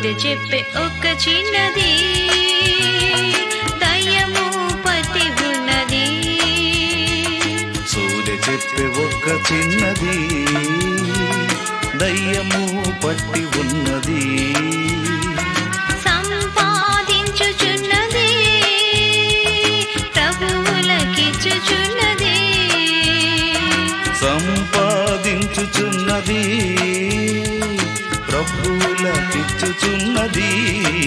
సోదె చెప్పే ఒక చిన్నది దయ్యము పట్టి ఉన్నది. సోదె చెప్పే ఒక చిన్నది దయ్యము పట్టి ఉన్నది. సంపాదించుచున్నది ప్రభువులకిచ్చుచున్నది. సంపాదించుచున్నది ప్రభువులకిచ్చుచున్నది.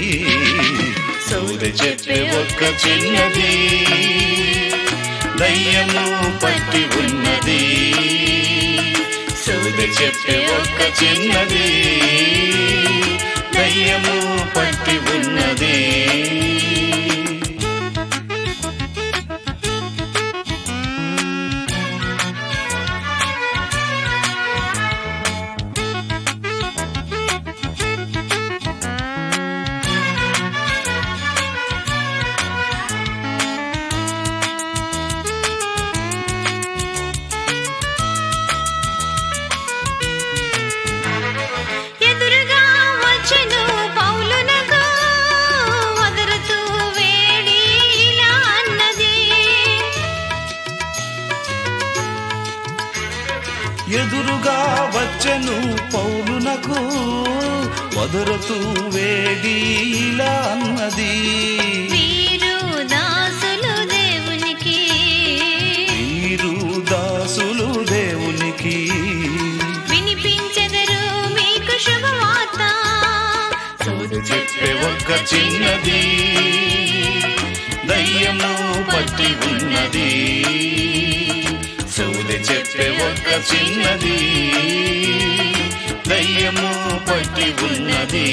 సోదె చెప్పే ఒక చిన్నది దయ్యము పట్టి ఉన్నది. సోదె చెప్పే ఒక చిన్నది దయ్యము పట్టి ఉన్నది. ఎదురుగా వచ్చెను పౌలునకు వదరుతూ వేడి ఇలా అన్నది. వీరు దాసులు దేవునికి, వీరు దాసులు దేవునికి, వినిపించెదరు మీకు శుభవార్త. సోదె చెప్పే ఒక చిన్నది దయ్యము పట్టి ఉన్నది. సోదె చెప్పే ఒక చిన్నది దయ్యము పట్టి ఉన్నది.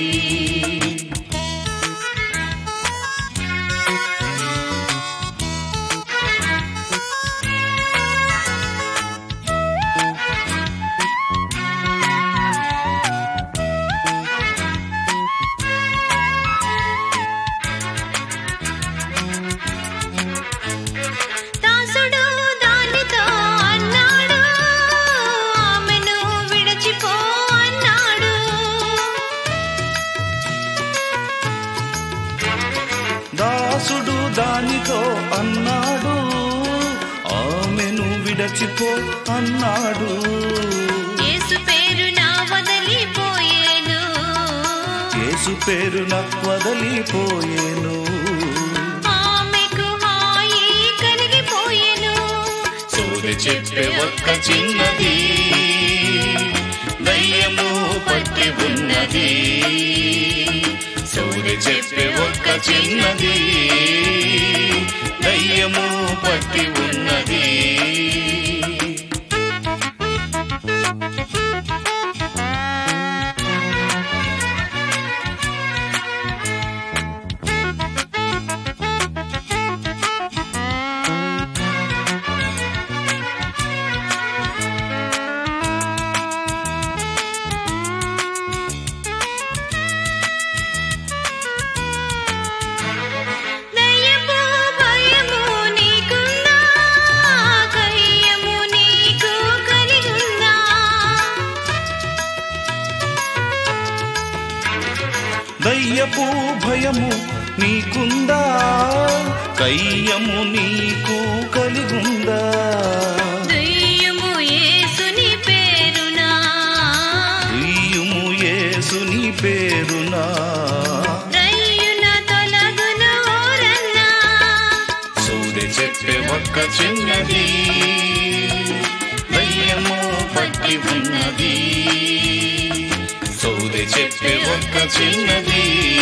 దాసుడు దానితో అన్నాడు ఆమెను విడచిపో అన్నాడు. యేసు పేరున వదలిపోయేను, యేసు పేరున వదలిపోయేను. ఆమెకు హాయి కలిగిపోయేను. సోదె చెప్పే ఒక్క చిన్నది దయ్యము పట్టి ఉన్నది. సోదె చెప్పే ఒక్క చిన్నది దయ్యము పట్టి ఉన్నది. దయ్యపు భయము నీకుందా, కయ్యము నీకు కలిగుందా? దయ్యము యేసుని పేరునా, దయ్యము యేసుని పేరునా, దయ్యున తొలగును ఓరన్నా. సోదె చెప్పే ఒక్క చిన్నది దయ్యము పట్టి ఉన్నది. సోదె చెప్పే ఒక్క చిన్నది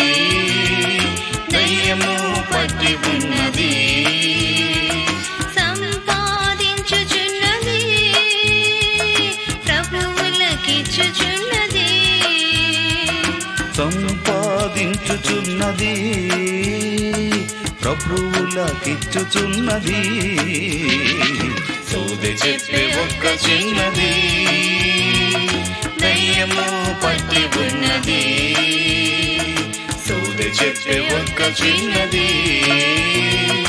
దయ్యము పట్టి ఉన్నది. సంపాదించుచున్నది ప్రభువులకిచ్చుచున్నది. సంపాదించుచున్నది ప్రభువులకిచ్చుచున్నది. సోదె చెప్పే ఒక్క చిన్నది దయ్యము పట్టి ఉన్నది. సోదె చెప్పే ఒక్క చిన్నది